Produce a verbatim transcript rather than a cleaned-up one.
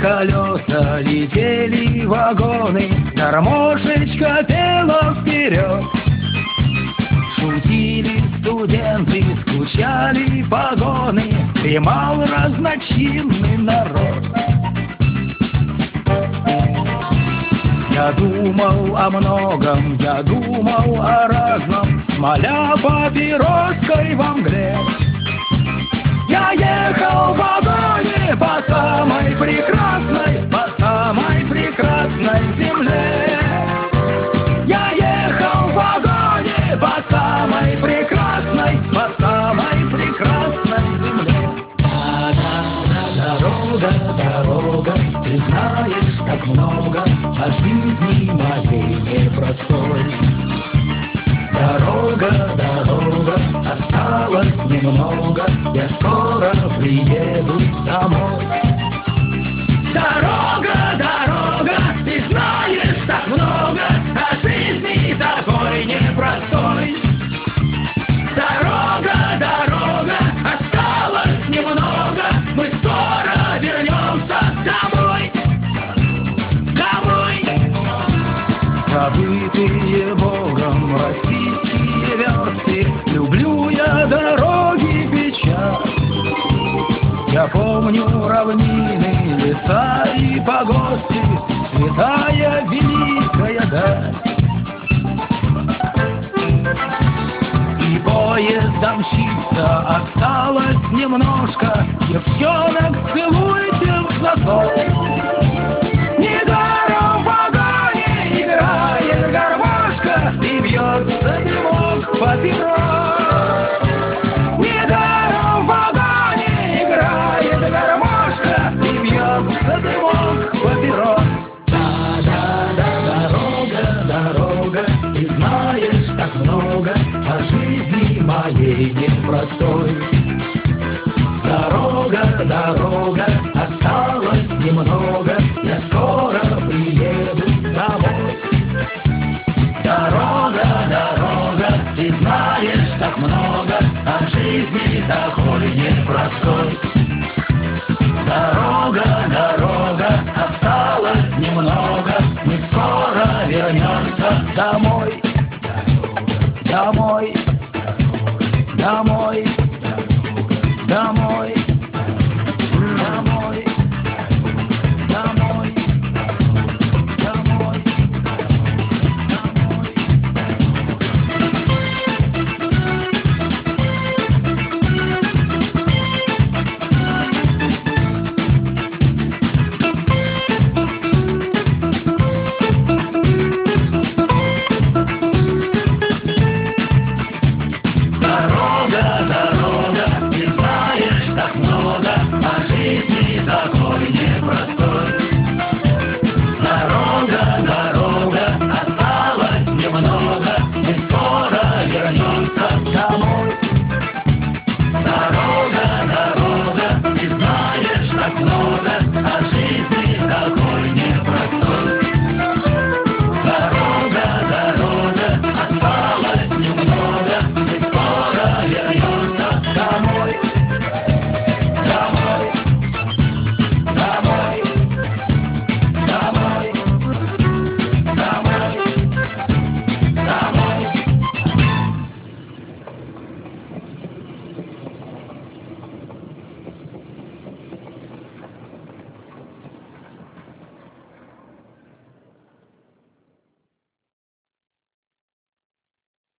колеса, летели вагоны, гармошечка пела вперед. Шутили студенты, скучали погоны, дремал разночинный народ. Я думал о многом, я думал о разном, смоля папироской во мгле. Я ехал в вагоне по самой прекрасной, по самой прекрасной земле. Я ехал в вагоне по самой прекрасной, по самой прекрасной земле. Да-да-да, дорога, дорога, ты знаешь так много о жизни моей непростой. Дорога, дорога, осталось немного, я скоро приеду домой. Дорога, дорога, ты знаешь так много о жизни такой непростой. Дорога, дорога, осталось немного, мы скоро вернемся домой. Домой. Забытые Богом российские версты, люблю я дороги печаль. Я помню равнины, леса и погосты, святая великая даль. И поездом мчится, осталось немножко, девчонок целуйте в засос. Недаром в вагоне играет гармошка и бьется дымок папирос. Недаром в вагоне играет гармошка и бьется дымок папирос. Да-да-да, дорога, дорога, ты знаешь так много о жизни моей непростой. Дорога, дорога, осталось немного, я скоро приеду домой. Дорога, дорога, ты знаешь так много о жизни такой непростой. Дорога, дорога, осталось немного, мы скоро вернемся домой.